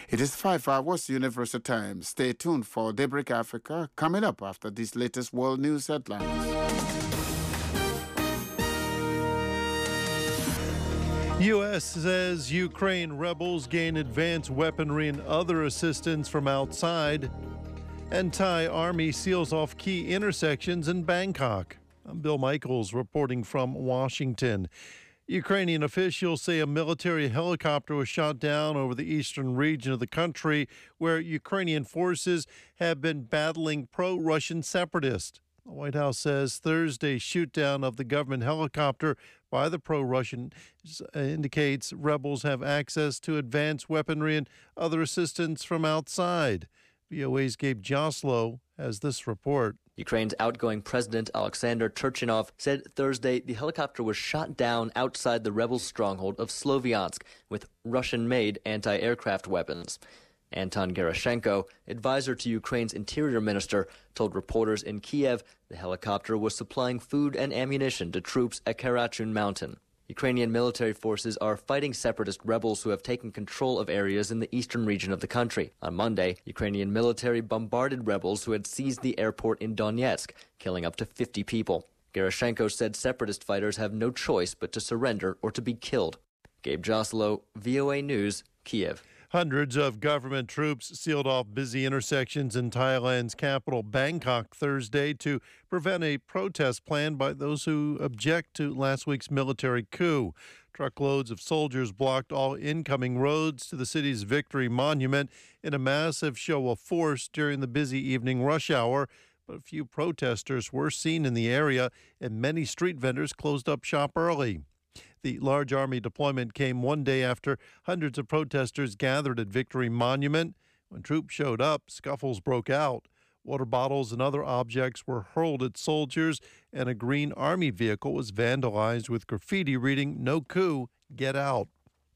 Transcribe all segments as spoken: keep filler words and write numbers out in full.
It is five hours Universal Time. Stay tuned for Daybreak Africa coming up after these latest world news headlines. U S says Ukraine rebels gain advanced weaponry and other assistance from outside. And Thai army seals off key intersections in Bangkok. I'm Bill Michaels reporting from Washington. Ukrainian officials say a military helicopter was shot down over the eastern region of the country where Ukrainian forces have been battling pro-Russian separatists. The White House says Thursday's shoot-down of the government helicopter by the pro-Russian indicates rebels have access to advanced weaponry and other assistance from outside. V O A's Gabe Joslow has this report. Ukraine's outgoing president, Alexander Turchinov, said Thursday the helicopter was shot down outside the rebel stronghold of Sloviansk with Russian-made anti-aircraft weapons. Anton Gerashenko, advisor to Ukraine's interior minister, told reporters in Kiev the helicopter was supplying food and ammunition to troops at Karachun Mountain. Ukrainian military forces are fighting separatist rebels who have taken control of areas in the eastern region of the country. On Monday, Ukrainian military bombarded rebels who had seized the airport in Donetsk, killing up to fifty people. Gerashenko said separatist fighters have no choice but to surrender or to be killed. Gabe Joslow, V O A News, Kiev. Hundreds of government troops sealed off busy intersections in Thailand's capital, Bangkok, Thursday to prevent a protest planned by those who object to last week's military coup. Truckloads of soldiers blocked all incoming roads to the city's Victory Monument in a massive show of force during the busy evening rush hour. But a few protesters were seen in the area, and many street vendors closed up shop early. The large army deployment came one day after hundreds of protesters gathered at Victory Monument. When troops showed up, scuffles broke out. Water bottles and other objects were hurled at soldiers, and a green army vehicle was vandalized with graffiti reading, "No coup, get out."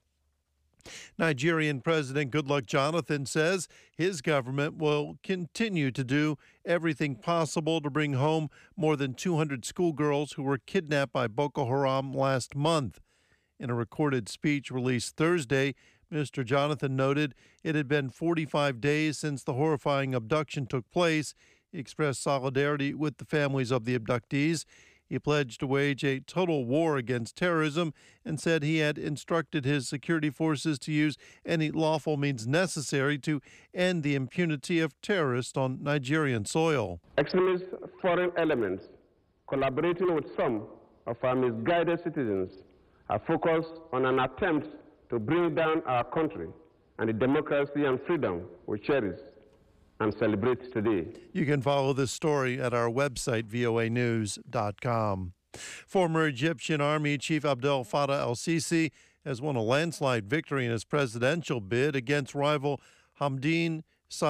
Nigerian President Goodluck Jonathan says his government will continue to do everything possible to bring home more than two hundred schoolgirls who were kidnapped by Boko Haram last month. In a recorded speech released Thursday, Mister Jonathan noted it had been forty-five days since the horrifying abduction took place. He expressed solidarity with the families of the abductees. He pledged to wage a total war against terrorism and said he had instructed his security forces to use any lawful means necessary to end the impunity of terrorists on Nigerian soil. Extremist foreign elements collaborating with some of our misguided citizens are focused on an attempt to bring down our country and the democracy and freedom we cherish and celebrate today. You can follow this story at our website, V O A news dot com. Former Egyptian Army Chief Abdel Fattah el-Sisi has won a landslide victory in his presidential bid against rival Hamdine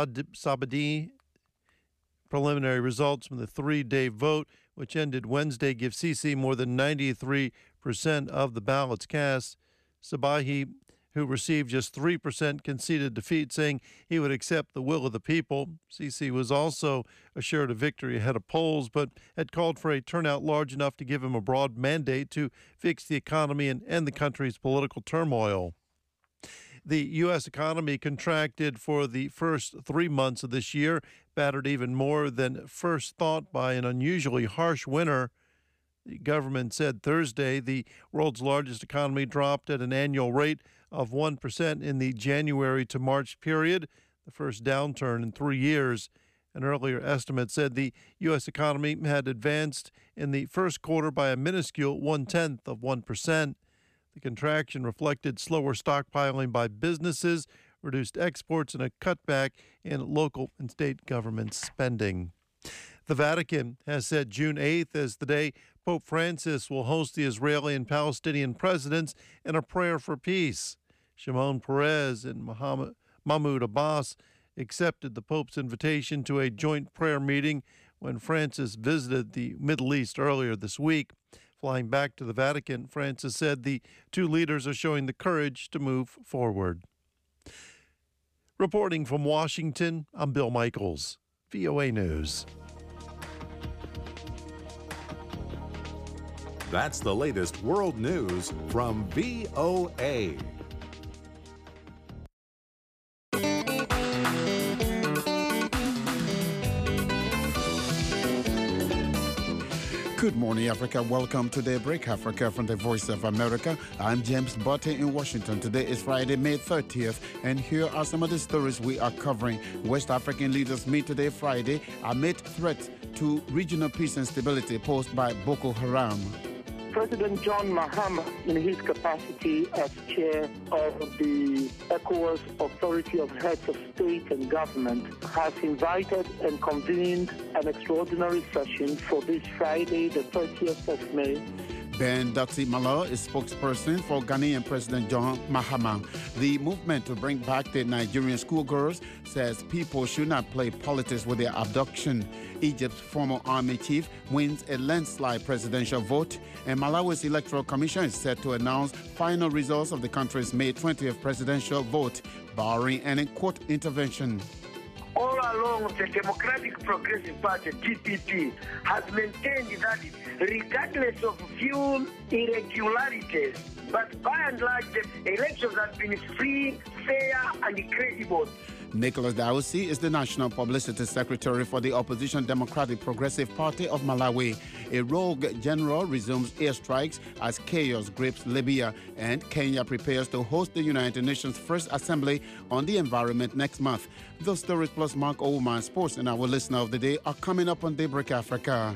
Sabadi. Preliminary results from the three-day vote, which ended Wednesday, give Sisi more than ninety-three percent of the ballots cast. Sabahi, who received just three percent, conceded defeat, saying he would accept the will of the people. Sisi was also assured a victory ahead of polls, but had called for a turnout large enough to give him a broad mandate to fix the economy and end the country's political turmoil. The U S economy contracted for the first three months of this year, battered even more than first thought by an unusually harsh winter. The government said Thursday the world's largest economy dropped at an annual rate of one percent in the January to March period, the first downturn in three years. An earlier estimate said the U S economy had advanced in the first quarter by a minuscule one-tenth of one percent. The contraction reflected slower stockpiling by businesses, reduced exports, and a cutback in local and state government spending. The Vatican has set June eighth as the day Pope Francis will host the Israeli and Palestinian presidents in a prayer for peace. Shimon Peres and Muhammad, Mahmoud Abbas accepted the Pope's invitation to a joint prayer meeting when Francis visited the Middle East earlier this week. Flying back to the Vatican, Francis said the two leaders are showing the courage to move forward. Reporting from Washington, I'm Bill Michaels, V O A News. That's the latest world news from V O A. Good morning, Africa. Welcome to Daybreak Africa from the Voice of America. I'm James Botte in Washington. Today is Friday, May thirtieth, and here are some of the stories we are covering. West African leaders meet today, Friday, amid threats to regional peace and stability posed by Boko Haram. President John Mahama, in his capacity as chair of the ECOWAS Authority of Heads of State and Government, has invited and convened an extraordinary session for this Friday, the thirtieth of May. Ben Dotsie Malo is spokesperson for Ghanaian President John Mahama. The movement to bring back the Nigerian schoolgirls says people should not play politics with their abduction. Egypt's former army chief wins a landslide presidential vote, and Malawi's electoral commission is set to announce final results of the country's May twentieth presidential vote, barring any court intervention. All along, the Democratic Progressive Party, D P P, has maintained that regardless of few irregularities, but by and large, the elections have been free, fair, and credible. Nicholas Dawsi is the National Publicity Secretary for the opposition Democratic Progressive Party of Malawi. A rogue general resumes airstrikes as chaos grips Libya, and Kenya prepares to host the United Nations First Assembly on the Environment next month. Those stories plus Mark Oman Sports and our listener of the day are coming up on Daybreak Africa.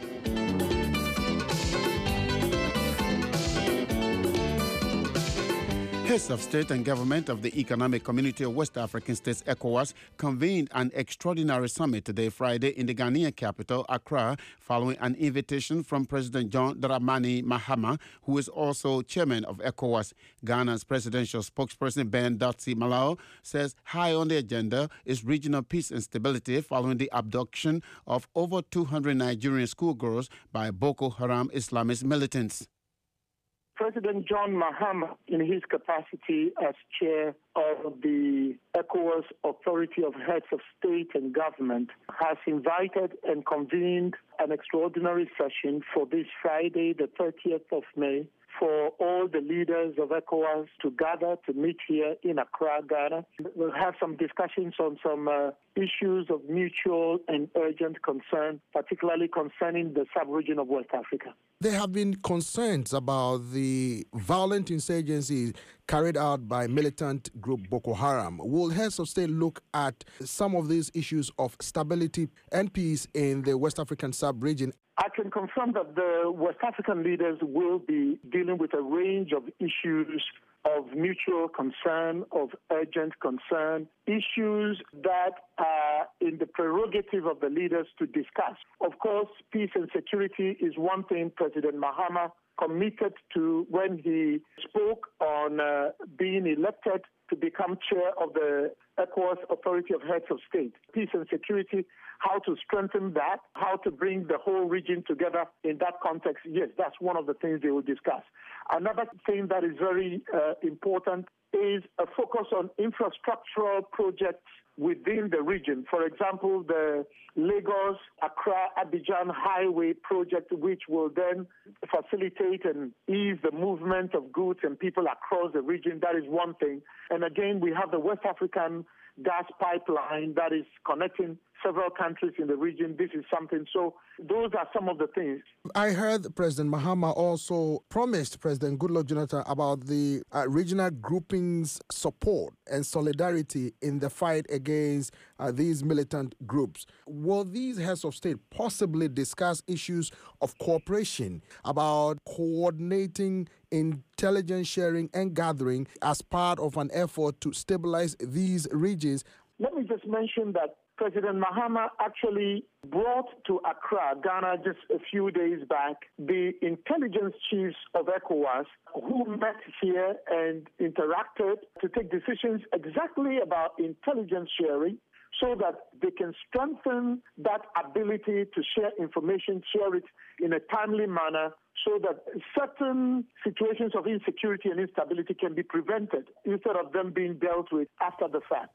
Heads of state and government of the Economic Community of West African States, ECOWAS, convened an extraordinary summit today, Friday, in the Ghanaian capital, Accra, following an invitation from President John Dramani Mahama, who is also chairman of ECOWAS. Ghana's presidential spokesperson, Ben Dotsie Malo, says high on the agenda is regional peace and stability following the abduction of over two hundred Nigerian schoolgirls by Boko Haram Islamist militants. President John Mahama, in his capacity as chair of the ECOWAS Authority of Heads of State and Government, has invited and convened an extraordinary session for this Friday, the thirtieth of May, for all the leaders of ECOWAS to gather to meet here in Accra, Ghana. We'll have some discussions on some uh, issues of mutual and urgent concern, particularly concerning the sub-region of West Africa. There have been concerns about the violent insurgency carried out by militant group Boko Haram. Will heads of state look at some of these issues of stability and peace in the West African sub-region? I can confirm that the West African leaders will be dealing with a range of issues of mutual concern, of urgent concern, issues that are in the prerogative of the leaders to discuss. Of course, peace and security is one thing President Mahama committed to when he spoke on uh, being elected to become chair of the ECOWAS Authority of Heads of State. Peace and security, how to strengthen that, how to bring the whole region together in that context. Yes, that's one of the things they will discuss. Another thing that is very uh, important is a focus on infrastructural projects within the region. For example, the Lagos-Accra-Abidjan Highway project, which will then facilitate and ease the movement of goods and people across the region. That is one thing. And again, we have the West African gas pipeline that is connecting several countries in the region. This is something. So those are some of the things. I heard President Mahama also promised President Goodluck Jonathan about the uh, regional groupings' support and solidarity in the fight against uh, these militant groups. Will these heads of state possibly discuss issues of cooperation, about coordinating intelligence sharing and gathering as part of an effort to stabilize these regions? Let me just mention that President Mahama actually brought to Accra, Ghana, just a few days back, the intelligence chiefs of ECOWAS who met here and interacted to take decisions exactly about intelligence sharing so that they can strengthen that ability to share information, share it in a timely manner so that certain situations of insecurity and instability can be prevented instead of them being dealt with after the fact.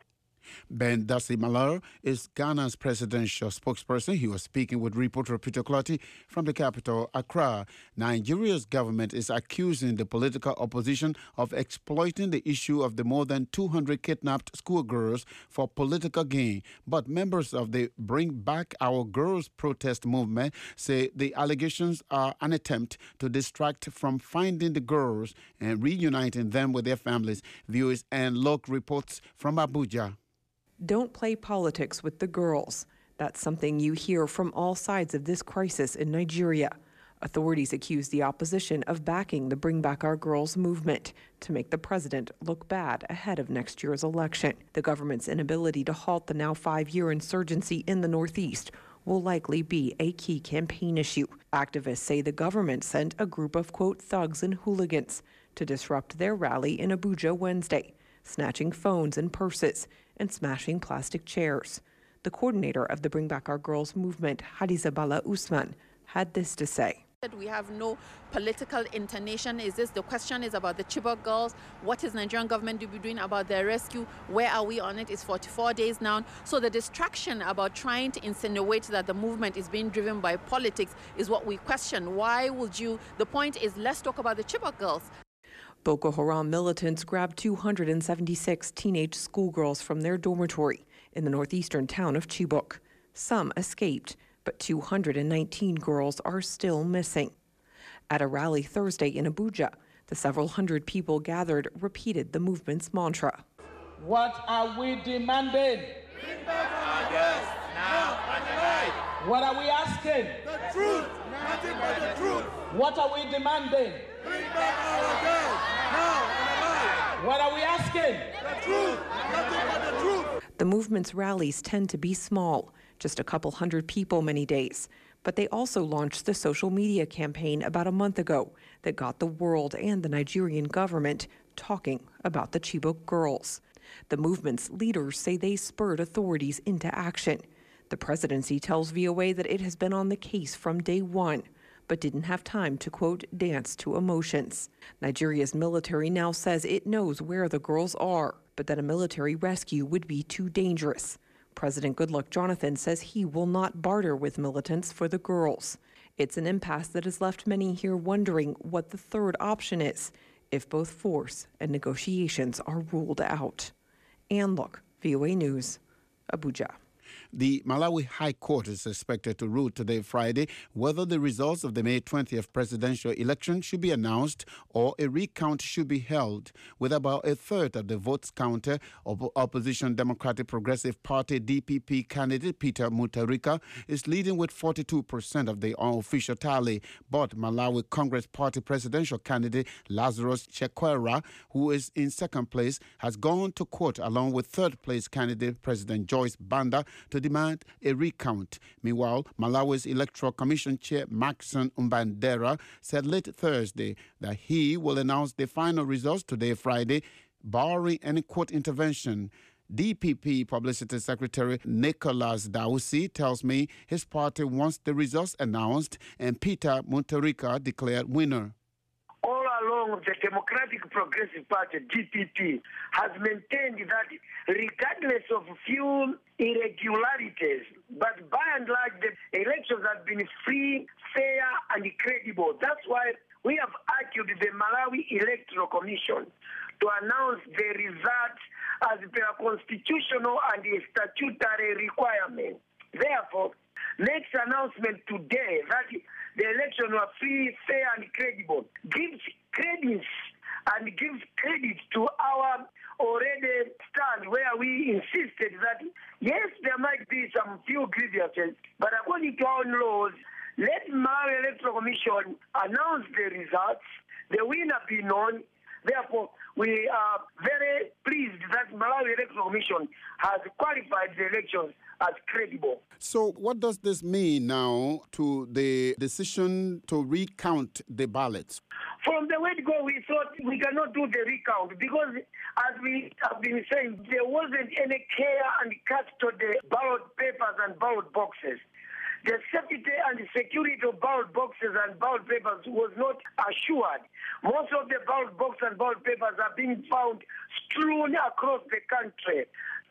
Ben Dassi Malaro is Ghana's presidential spokesperson. He was speaking with reporter Peter Clotty from the capital, Accra. Nigeria's government is accusing the political opposition of exploiting the issue of the more than two hundred kidnapped schoolgirls for political gain. But members of the Bring Back Our Girls protest movement say the allegations are an attempt to distract from finding the girls and reuniting them with their families. Viewers and Lok reports from Abuja. Don't play politics with the girls. That's something you hear from all sides of this crisis in Nigeria. Authorities accuse the opposition of backing the Bring Back Our Girls movement to make the president look bad ahead of next year's election. The government's inability to halt the now five-year insurgency in the Northeast will likely be a key campaign issue. Activists say the government sent a group of, quote, thugs and hooligans to disrupt their rally in Abuja Wednesday, snatching phones and purses and smashing plastic chairs. The coordinator of the Bring Back Our Girls movement, Hadiza Bala Usman, had this to say. We have no political intonation. Is this the question is about the Chibok girls? What is Nigerian government to be doing about their rescue? Where are we on it? It's forty-four days now. So the distraction about trying to insinuate that the movement is being driven by politics is what we question. Why would you? The point is, let's talk about the Chibok girls. Boko Haram militants grabbed two hundred seventy-six teenage schoolgirls from their dormitory in the northeastern town of Chibok. Some escaped, but two hundred nineteen girls are still missing. At a rally Thursday in Abuja, the several hundred people gathered repeated the movement's mantra. What are we demanding? Bring back our girls now and alive. What are we asking? The truth, nothing but the truth. What are we demanding? Bring back our girls now and alive. What are we asking? The truth, nothing but the truth. The movement's rallies tend to be small, just a couple hundred people many days. But they also launched the social media campaign about a month ago that got the world and the Nigerian government talking about the Chibok girls. The movement's leaders say they spurred authorities into action. The presidency tells V O A that it has been on the case from day one, but didn't have time to, quote, dance to emotions. Nigeria's military now says it knows where the girls are, but that a military rescue would be too dangerous. President Goodluck Jonathan says he will not barter with militants for the girls. It's an impasse that has left many here wondering what the third option is if both force and negotiations are ruled out. Ann Look, V O A News, Abuja. The Malawi High Court is expected to rule today, Friday, whether the results of the May twentieth presidential election should be announced or a recount should be held. With about a third of the votes counted, Op- opposition Democratic Progressive Party D P P candidate Peter Mutharika is leading with forty-two percent of the unofficial tally. But Malawi Congress Party presidential candidate Lazarus Chakwera, who is in second place, has gone to court along with third place candidate President Joyce Banda to demand a recount. Meanwhile, Malawi's Electoral Commission Chair Maxon Mbandera said late Thursday that he will announce the final results today, Friday, barring any court intervention. D P P Publicity Secretary Nicholas Dausi tells me his party wants the results announced and Peter Mutharika declared winner. All along, the Democratic Progressive Party, D P P, has maintained that regardless of few irregularities, but by and large, the elections have been free, fair, and credible. That's why we have argued the Malawi Electoral Commission to announce the results as per constitutional and statutory requirement. Therefore, next announcement today that the election was free, fair, and credible gives credit and gives credit to our already stand where we insisted that, yes, there might be some few grievances, but according to our laws, let Malawi Electoral Commission announce the results, the winner be known. Therefore, we are very pleased that Malawi Electoral Commission has qualified the elections as credible. So what does this mean now to the decision to recount the ballots? From the word go, we thought we cannot do the recount because, as we have been saying, there wasn't any care and custody ballot papers and ballot boxes. The safety and security of ballot boxes and ballot papers was not assured. Most of the ballot boxes and ballot papers are being found strewn across the country.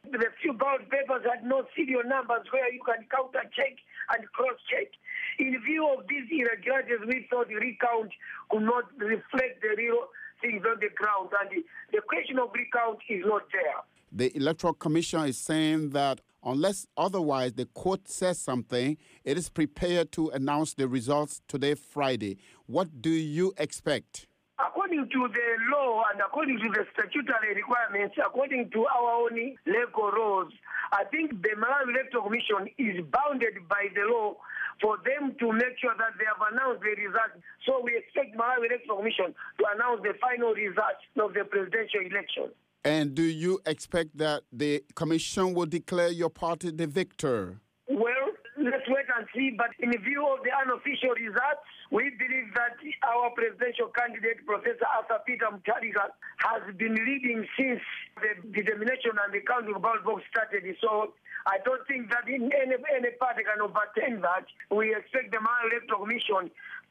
The few ballot papers had no serial numbers where you can counter-check and cross-check. In view of these irregularities, we thought the recount could not reflect the real things on the ground, and the, the question of recount is not there. The Electoral Commission is saying that unless otherwise the court says something, it is prepared to announce the results today, Friday. What do you expect? According to the law and according to the statutory requirements, according to our own legal rules, I think the Malawi Electoral Commission is bounded by the law for them to make sure that they have announced the results. So we expect Malawi Electoral Commission to announce the final results of the presidential election. And do you expect that the commission will declare your party the victor? Well, let's wait and see. But in view of the unofficial results, we believe that our presidential candidate, Professor Arthur Peter Mutharika, has been leading since the determination and the counting of ballot box started. So I don't think that in any, any party can overturn that. We expect the Malawi Electoral Commission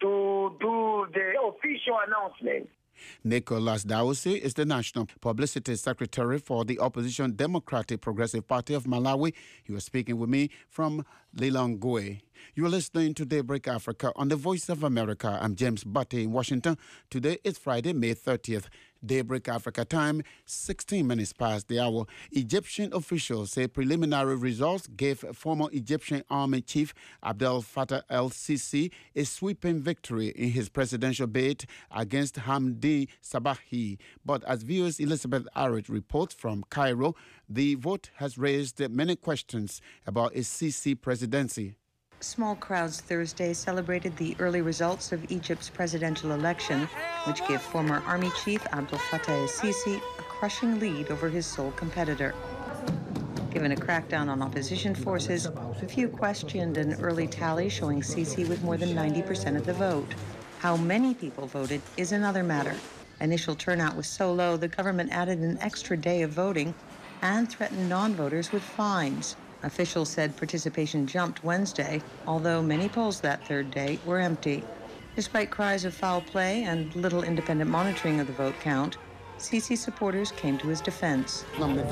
to do the official announcement. Nicholas Dawsi is the National Publicity Secretary for the opposition Democratic Progressive Party of Malawi. He was speaking with me from Lilongwe. You are listening to Daybreak Africa on the Voice of America. I'm James Butte in Washington. Today is Friday, May thirtieth. Daybreak Africa time, sixteen minutes past the hour. Egyptian officials say preliminary results gave former Egyptian Army Chief Abdel Fattah el-Sisi a sweeping victory in his presidential bid against Hamdi Sabahi. But as viewers Elizabeth Arrett reports from Cairo, the vote has raised many questions about a Sisi presidency. Small crowds Thursday celebrated the early results of Egypt's presidential election, which gave former army chief Abdel Fattah el-Sisi a crushing lead over his sole competitor. Given a crackdown on opposition forces, a few questioned an early tally showing Sisi with more than ninety percent of the vote. How many people voted is another matter. Initial turnout was so low, the government added an extra day of voting and threatened non-voters with fines. Officials said participation jumped Wednesday, although many polls that third day were empty. Despite cries of foul play and little independent monitoring of the vote count, Sisi supporters came to his defense. Thank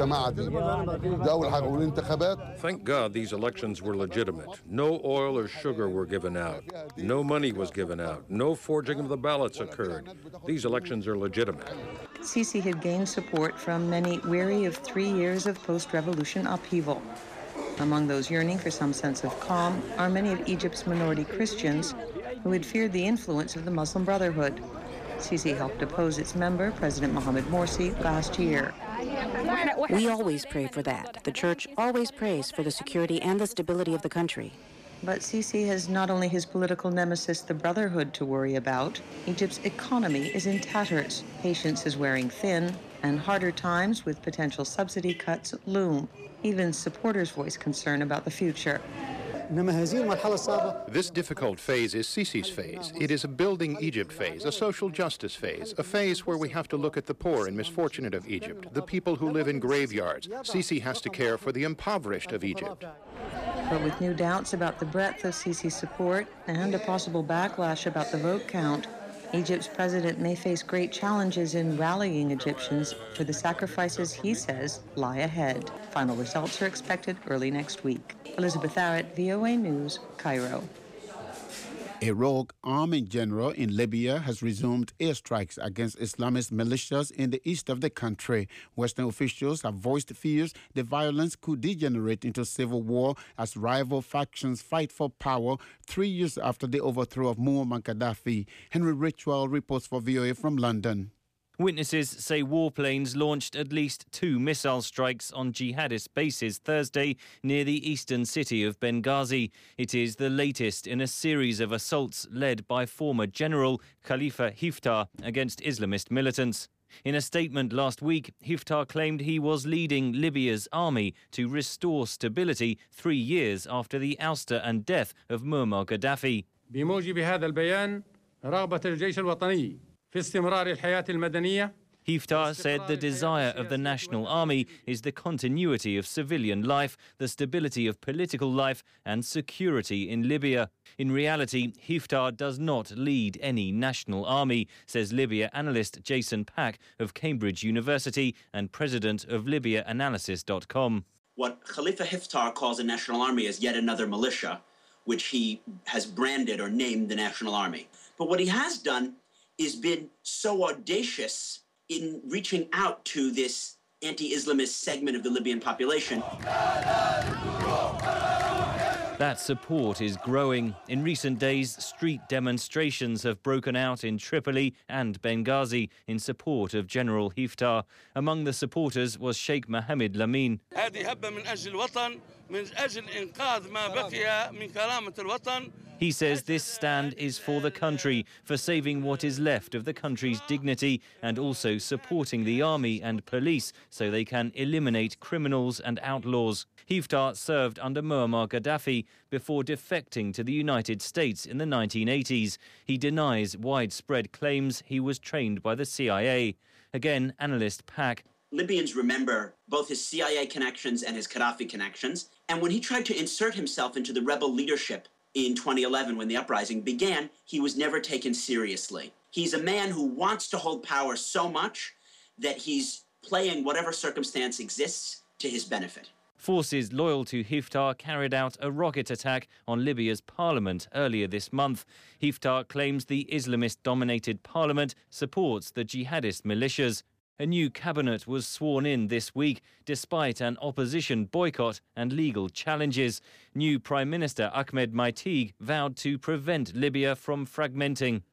God these elections were legitimate. No oil or sugar were given out. No money was given out. No forging of the ballots occurred. These elections are legitimate. Sisi had gained support from many weary of three years of post-revolution upheaval. Among those yearning for some sense of calm are many of Egypt's minority Christians who had feared the influence of the Muslim Brotherhood. Sisi helped oppose its member, President Mohamed Morsi, last year. We always pray for that. The church always prays for the security and the stability of the country. But Sisi has not only his political nemesis, the Brotherhood, to worry about. Egypt's economy is in tatters. Patience is wearing thin, and harder times with potential subsidy cuts loom. Even supporters voice concern about the future. This difficult phase is Sisi's phase. It is a building Egypt phase, a social justice phase, a phase where we have to look at the poor and misfortunate of Egypt, the people who live in graveyards. Sisi has to care for the impoverished of Egypt. But with new doubts about the breadth of Sisi's support and a possible backlash about the vote count, Egypt's president may face great challenges in rallying Egyptians for the sacrifices he says lie ahead. Final results are expected early next week. Elizabeth Arrett, V O A News, Cairo. A rogue army general in Libya has resumed airstrikes against Islamist militias in the east of the country. Western officials have voiced fears the violence could degenerate into civil war as rival factions fight for power three years after the overthrow of Muammar Gaddafi. Henry Richwell reports for V O A from London. Witnesses say warplanes launched at least two missile strikes on jihadist bases Thursday near the eastern city of Benghazi. It is the latest in a series of assaults led by former General Khalifa Haftar against Islamist militants. In a statement last week, Haftar claimed he was leading Libya's army to restore stability three years after the ouster and death of Muammar Gaddafi. بموجب هذا البيان رغبة الجيش الوطني في استمرار الحياة المدنية Hiftar said the desire of the National Army is the continuity of civilian life, the stability of political life and security in Libya. In reality, Hiftar does not lead any national army, says Libya analyst Jason Pack of Cambridge University and president of Libya Analysis dot com. What Khalifa Hiftar calls a national army is yet another militia, which he has branded or named the National Army. But what he has done is been so audacious in reaching out to this anti-Islamist segment of the Libyan population. That support is growing. In recent days, street demonstrations have broken out in Tripoli and Benghazi in support of General Hiftar. Among the supporters was Sheikh Mohammed Lamin. He says this stand is for the country, for saving what is left of the country's dignity and also supporting the army and police so they can eliminate criminals and outlaws. Hiftar served under Muammar Gaddafi before defecting to the United States in the nineteen eighties. He denies widespread claims he was trained by the C I A. Again, analyst Pack. Libyans remember both his C I A connections and his Gaddafi connections. And when he tried to insert himself into the rebel leadership in twenty eleven, when the uprising began, he was never taken seriously. He's a man who wants to hold power so much that he's playing whatever circumstance exists to his benefit. Forces loyal to Hiftar carried out a rocket attack on Libya's parliament earlier this month. Hiftar claims the Islamist-dominated parliament supports the jihadist militias. A new cabinet was sworn in this week, despite an opposition boycott and legal challenges. New Prime Minister Ahmed Maitig vowed to prevent Libya from fragmenting.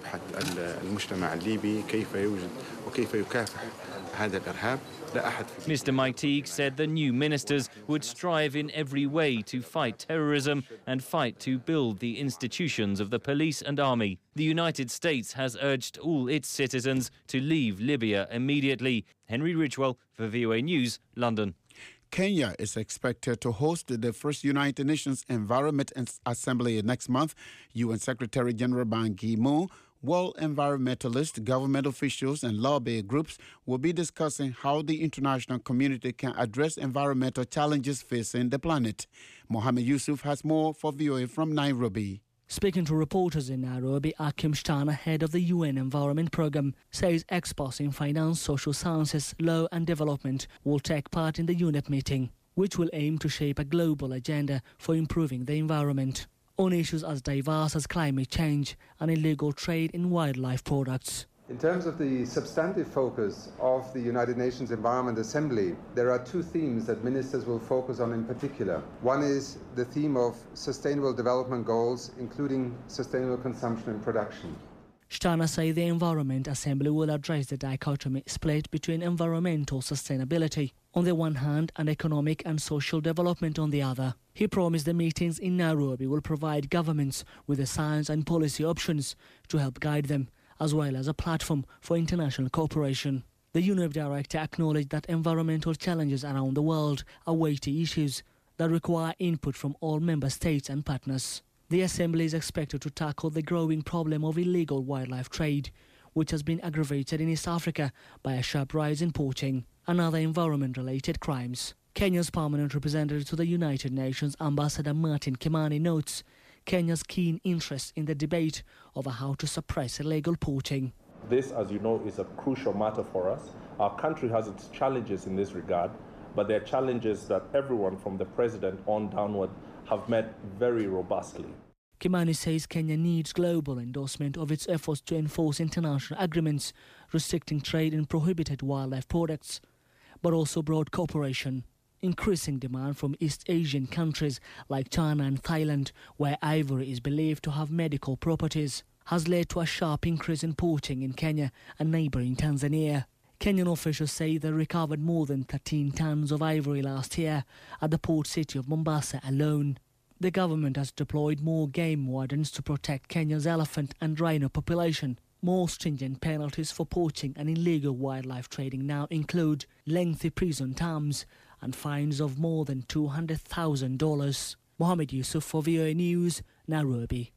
Mister Maitig said the new ministers would strive in every way to fight terrorism and fight to build the institutions of the police and army. The United States has urged all its citizens to leave Libya immediately. Henry Ridgewell for V O A News, London. Kenya is expected to host the first United Nations Environment Assembly next month. U N Secretary General Ban Ki-moon, world environmentalists, government officials and lobby groups will be discussing how the international community can address environmental challenges facing the planet. Mohammed Yusuf has more for V O A from Nairobi. Speaking to reporters in Nairobi, Akim Shtana, head of the U N Environment Programme, says experts in finance, social sciences, law and development will take part in the UNEP meeting, which will aim to shape a global agenda for improving the environment on issues as diverse as climate change and illegal trade in wildlife products. In terms of the substantive focus of the United Nations Environment Assembly, there are two themes that ministers will focus on in particular. One is the theme of sustainable development goals, including sustainable consumption and production. Shtana say the Environment Assembly will address the dichotomy split between environmental sustainability on the one hand and economic and social development on the other. He promised the meetings in Nairobi will provide governments with the science and policy options to help guide them, as well as a platform for international cooperation. The UNEP director acknowledged that environmental challenges around the world are weighty issues that require input from all member states and partners. The Assembly is expected to tackle the growing problem of illegal wildlife trade, which has been aggravated in East Africa by a sharp rise in poaching and other environment-related crimes. Kenya's permanent representative to the United Nations, Ambassador Martin Kimani, notes Kenya's keen interest in the debate over how to suppress illegal poaching. This, as you know, is a crucial matter for us. Our country has its challenges in this regard, but they're challenges that everyone from the president on downward have met very robustly. Kimani says Kenya needs global endorsement of its efforts to enforce international agreements restricting trade in prohibited wildlife products, but also broad cooperation. Increasing demand from East Asian countries like China and Thailand, where ivory is believed to have medical properties, has led to a sharp increase in poaching in Kenya and neighbouring Tanzania. Kenyan officials say they recovered more than thirteen tons of ivory last year at the port city of Mombasa alone. The government has deployed more game wardens to protect Kenya's elephant and rhino population. More stringent penalties for poaching and illegal wildlife trading now include lengthy prison terms and fines of more than two hundred thousand dollars. Mohammed Yusuf for V O A News, Nairobi.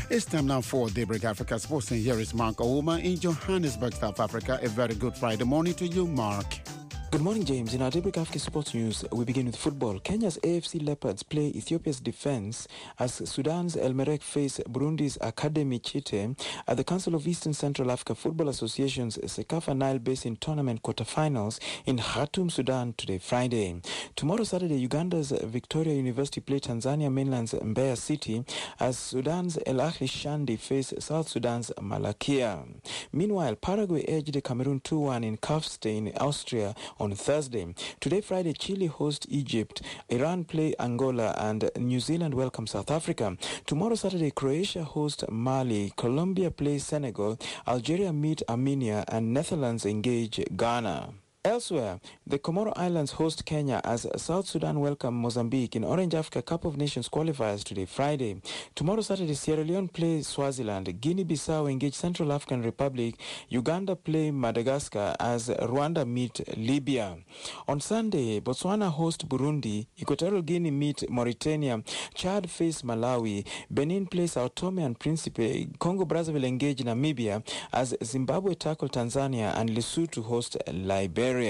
It's time now for Daybreak Africa Sports, and here is Mark Ouma in Johannesburg, South Africa. A very good Friday morning to you, Mark. Good morning, James. In our Daybreak Africa Sports News, we begin with football. Kenya's A F C Leopards play Ethiopia's defense as Sudan's El Merreikh face Burundi's Academy Chite at the Council of Eastern Central Africa Football Association's Sekafa Nile Basin Tournament quarterfinals in Khartoum, Sudan today, Friday. Tomorrow, Saturday, Uganda's Victoria University play Tanzania mainland's Mbeya City as Sudan's El Ahly Shandi face South Sudan's Malakia. Meanwhile, Paraguay edged Cameroon two one in Kufstein, Austria, on Thursday. Today, Friday, Chile host Egypt, Iran play Angola, and New Zealand welcome South Africa. Tomorrow, Saturday, Croatia host Mali, Colombia play Senegal, Algeria meet Armenia, and Netherlands engage Ghana. Elsewhere, the Comoro Islands host Kenya as South Sudan welcome Mozambique in Orange Africa Cup of Nations qualifiers today, Friday. Tomorrow, Saturday, Sierra Leone play Swaziland, Guinea-Bissau engage Central African Republic, Uganda play Madagascar as Rwanda meet Libya. On Sunday, Botswana host Burundi, Equatorial Guinea meet Mauritania, Chad face Malawi, Benin play Sao Tome and Principe, Congo-Brazzaville engage Namibia as Zimbabwe tackle Tanzania, and Lesotho host Liberia.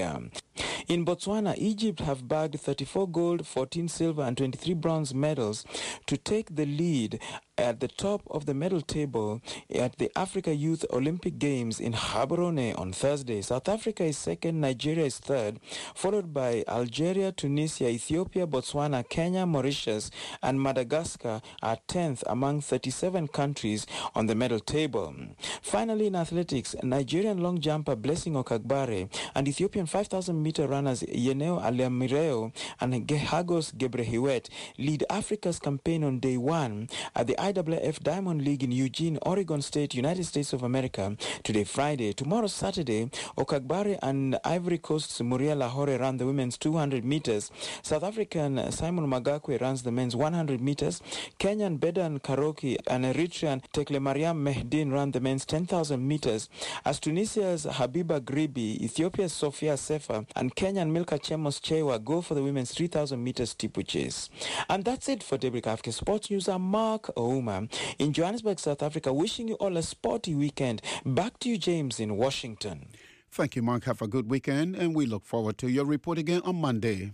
In Botswana, Egypt have bagged thirty-four gold, fourteen silver, and twenty-three bronze medals to take the lead at the top of the medal table at the Africa Youth Olympic Games in Gaborone on Thursday. South Africa is second, Nigeria is third, followed by Algeria, Tunisia, Ethiopia, Botswana, Kenya, Mauritius, and Madagascar are tenth among thirty-seven countries on the medal table. Finally, in athletics, Nigerian long jumper Blessing Okagbare and Ethiopian five thousand meter runners Yeneo Alamireo and Gehagos Gebrehiwet lead Africa's campaign on day one at the I W F Diamond League in Eugene, Oregon State, United States of America, today, Friday. Tomorrow, Saturday, Okagbare and Ivory Coast's Muria Lahore run the women's two hundred meters. South African Simon Magakwe runs the men's one hundred meters. Kenyan Bedan Karoki and Eritrean Tekle Mariam Mehdin run the men's ten thousand meters. As Tunisia's Habiba Gribi, Ethiopia's Sophia Sefa, and Kenyan Milka Chemos Chewa go for the women's three thousand meters steeple chase. And that's it for Daybreak Africa Sports News. I'm Mark Ouma in Johannesburg, South Africa, wishing you all a sporty weekend. Back to you, James, in Washington. Thank you, Mark. Have a good weekend, and we look forward to your report again on Monday.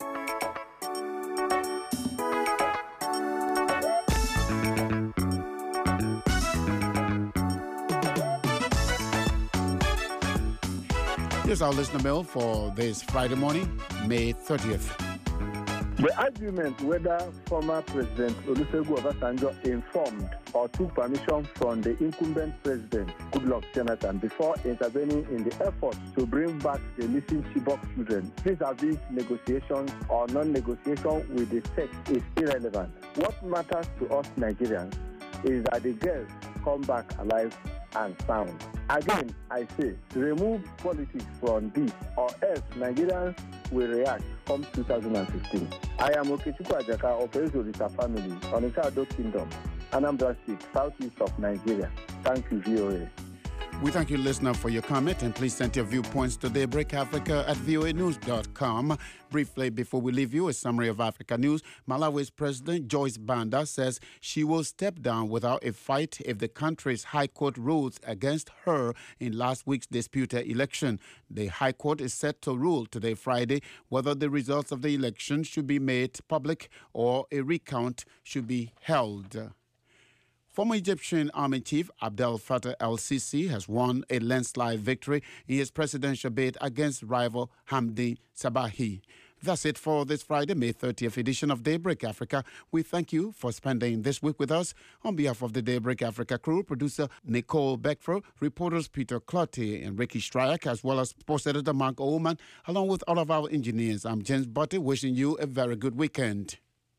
Here's our listener mail for this Friday morning, May thirtieth. The argument whether former President Olusegun Obasanjo informed or took permission from the incumbent president, Goodluck Jonathan, before intervening in the effort to bring back the missing Chibok children, vis-a-vis negotiations or non-negotiation with the state, is irrelevant. What matters to us Nigerians is that the girls come back alive and sound. Again, I say, remove politics from this, or else Nigerians will react come two thousand fifteen. I am Okechukwu Ajaka of Ezorita family, Onitsha Ado Kingdom, Anambra State, southeast of Nigeria. Thank you, V O A. We thank you, listener, for your comment, and please send your viewpoints to Daybreak Africa at V O A news dot com. Briefly, before we leave you, a summary of Africa news. Malawi's President Joyce Banda says she will step down without a fight if the country's High Court rules against her in last week's disputed election. The High Court is set to rule today, Friday, whether the results of the election should be made public or a recount should be held. Former Egyptian Army Chief Abdel Fattah el-Sisi has won a landslide victory in his presidential bid against rival Hamdi Sabahi. That's it for this Friday, May thirtieth edition of Daybreak Africa. We thank you for spending this week with us. On behalf of the Daybreak Africa crew, producer Nicole Beckford, reporters Peter Clotty and Ricky Stryak, as well as sports editor Mark Oman, along with all of our engineers. I'm James Butty, wishing you a very good weekend.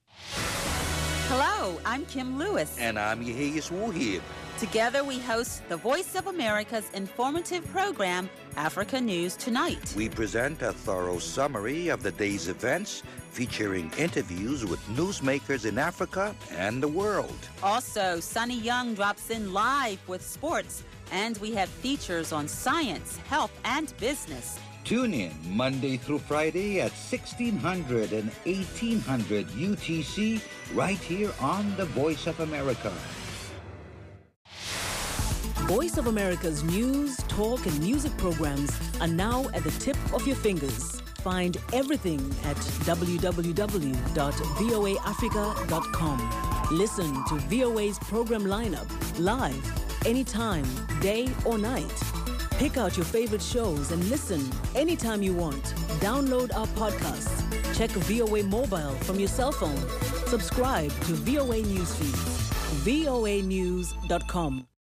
Hello, I'm Kim Lewis. And I'm Yehias Wuhib. Together we host the Voice of America's informative program, Africa News Tonight. We present a thorough summary of the day's events, featuring interviews with newsmakers in Africa and the world. Also, Sunny Young drops in live with sports, and we have features on science, health, and business. Tune in Monday through Friday at sixteen hundred and eighteen hundred U T C right here on the Voice of America. Voice of America's news, talk, and music programs are now at the tip of your fingers. Find everything at w w w dot v o a africa dot com. Listen to V O A's program lineup live, anytime, day or night. Pick out your favorite shows and listen anytime you want. Download our podcasts. Check V O A Mobile from your cell phone. Subscribe to V O A Newsfeed. V O A news dot com.